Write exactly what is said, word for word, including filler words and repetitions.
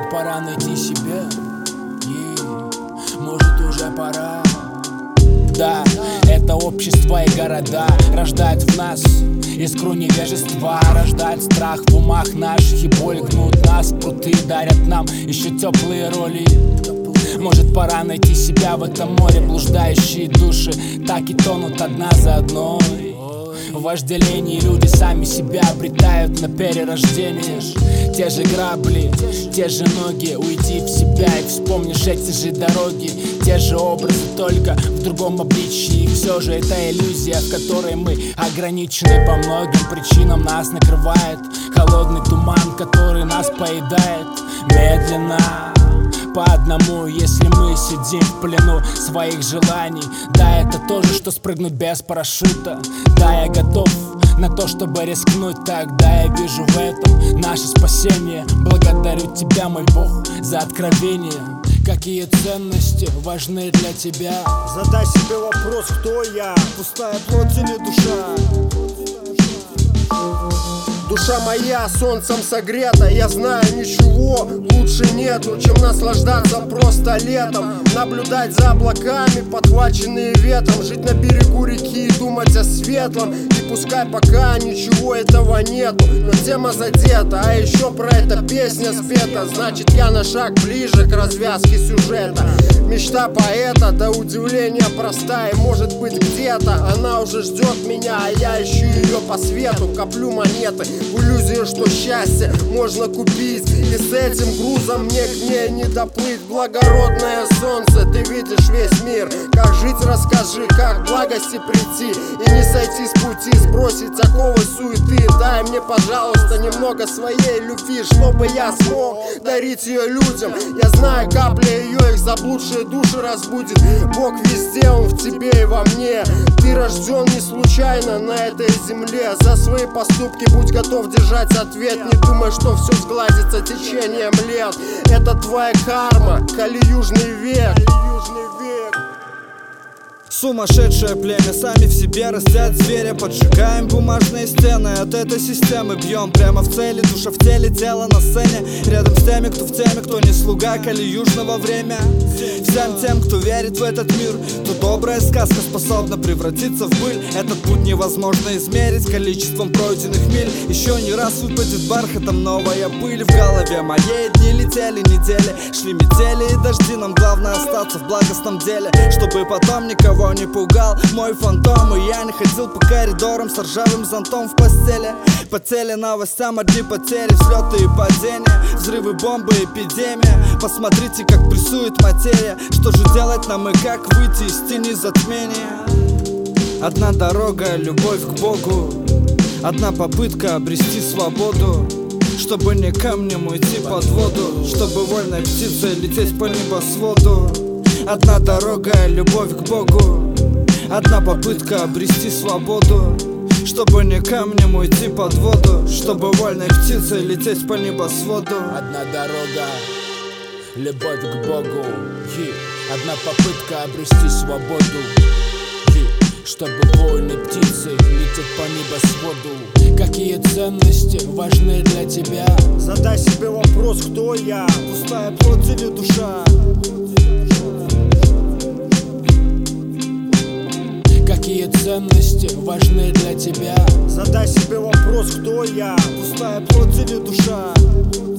Может, пора найти себя, и, может, уже пора. Да, это общество и города рождают в нас искру невежества, рождают страх в умах наших, и боль гнут нас, пруты дарят нам еще теплые роли. Может, пора найти себя в этом море, блуждающие души так и тонут одна за одной. В вожделении люди сами себя обретают на перерождение. Те же грабли, те же ноги, уйди в себя и вспомнишь эти же дороги. Те же образы, только в другом обличии. И все же это иллюзия, в которой мы ограничены по многим причинам. Нас накрывает холодный туман, который нас поедает медленно, по одному, если мы сидим в плену своих желаний. Да, это то же, что спрыгнуть без парашюта. Да, я готов на то, чтобы рискнуть так. Да, я вижу в этом наше спасение. Благодарю тебя, мой Бог, за откровение. Какие ценности важны для тебя? Задай себе вопрос, кто я? Пустая плоть или душа? Душа моя солнцем согрета, я знаю, ничего лучше нету, чем наслаждаться просто летом. Наблюдать за облаками, подхваченные ветром, жить на берегу реки и думать о светлом. И пускай пока ничего этого нету, но тема задета, а еще про это песня спета. Значит, я на шаг ближе к развязке сюжета. Мечта поэта, до удивления простая, может быть где-то она уже ждет меня, а я ищу ее по свету. Коплю монеты в иллюзии, что счастье можно купить, и с этим грузом мне к ней не доплыть. Благородное солнце, ты видишь весь мир. Как жить, расскажи, как к благости прийти и не сойти с пути, сбросить оковы суеты. Дай мне, пожалуйста, немного своей любви, чтобы я смог дарить ее людям. Я знаю, капля ее их заблудшие души разбудит. Бог везде, Он в тебе и во мне. Ты рожден не случайно на этой земле. За свои поступки будь готов держать ответ. Не думай, что все сгладится течением лет. Это твоя карма, калиюжный век. Сумасшедшее племя, сами в себе растят зверя. Поджигаем бумажные стены, от этой системы бьем прямо в цели. Душа в теле, тело на сцене, рядом с теми, кто в теме, кто не слуга калиюжного время. Всем тем, кто верит в этот мир, то добрая сказка способна превратиться в пыль. Этот путь невозможно измерить количеством пройденных миль. Еще не раз выпадет бархатом новая пыль. В голове моей дни летели недели, шли метели и дожди. Нам главное остаться в благостном деле, чтобы потом никого не пугал мой фантом. И я не ходил по коридорам с ржавым зонтом в постели. По теленовостям одни потери, взлеты и падения, взрывы, бомбы, эпидемия. Посмотрите, как прессует материя. Что же делать нам и как выйти из тени затмения? Одна дорога, любовь к Богу. Одна попытка обрести свободу, чтобы не камнем уйти под воду, чтобы вольной птицей лететь по небосводу. Одна дорога, любовь к Богу. Одна попытка обрести свободу, чтобы не камнем уйти под воду, чтобы вольной птицей лететь по небосводу. Одна дорога, любовь к Богу, и одна попытка обрести свободу, и чтобы вольной птицей лететь по небосводу. Какие ценности важны для тебя? Задай себе вопрос, кто я? Пустая плоть или душа? Какие ценности важны для тебя? Задай себе вопрос, кто я? Пустая плоть или душа?